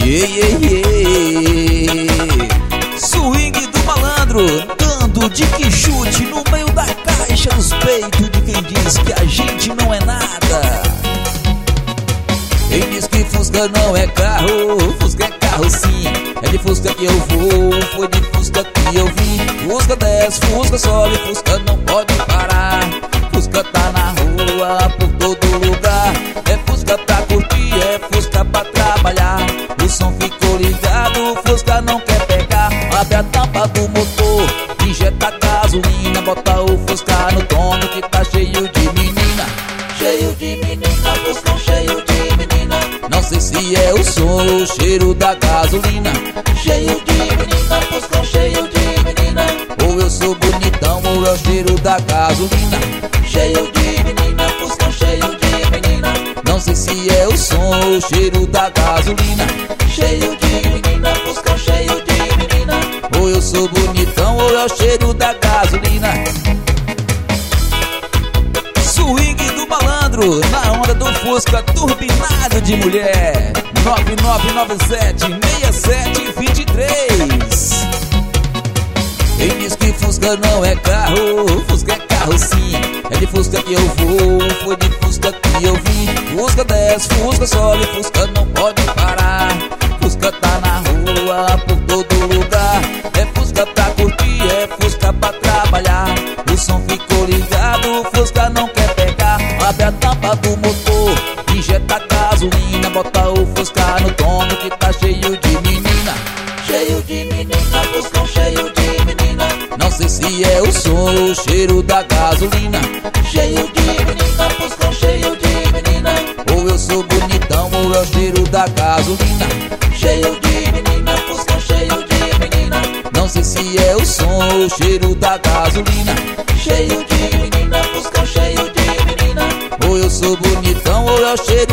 Swing do malandro, dando de que chute no meio da caixa dos peitos de quem diz que a gente não é nada. Quem diz que Fusca não é carro, Fusca é carro sim. É de Fusca que eu vou, foi de Fusca que eu vim. Fusca desce, Fusca sobe, Fusca não pode parar. Fusca tá na rua, por todo lugar. É Fusca pra curtir, é Fusca pra trabalhar. O som ficou ligado, Fusca não quer pegar. Abre a tampa do motor, injeta gasolina. Bota o Fusca no dono que tá cheio de menina. Cheio de menina, Fusca cheio de menina. Não sei se é o som ou o cheiro da gasolina. Cheio de menina, Fusca cheio de menina. Ou eu sou bonitão ou é o cheiro da gasolina. Cheio de menina, Fusca cheio de menina. Não sei se é o som ou o cheiro da gasolina. Cheio de menina, Fusca cheio de menina. Ou eu sou bonitão ou é o cheiro da gasolina. Swing do malandro, na onda do Fusca turbinado de mulher. 9997-6723. Quem diz que Fusca não é carro, Fusca é carro sim. É de Fusca que eu vou, foi de Fusca que eu vim. Fusca desce, Fusca sobe, Fusca não pode parar. Fusca tá na rua, por todo lugar. É Fusca pra curtir, é Fusca pra trabalhar. O som ficou ligado, Fusca não quer pegar. Abre a tampa do motor, injeta gasolina. Bota o Fusca no dono que tá cheio de menina. Cheio de menina, Fusca cheio de menina. Não sei se é o som ou o cheiro da gasolina. Cheio de menina, Fusca cheio de menina. Ou eu sou bonitão ou é o cheiro da gasolina. Cheio de menina, Fusca cheio de menina. Não sei se é o som ou o cheiro da gasolina. Cheio de menina, Fusca cheio de menina. Ou eu sou bonitão ou é o cheiro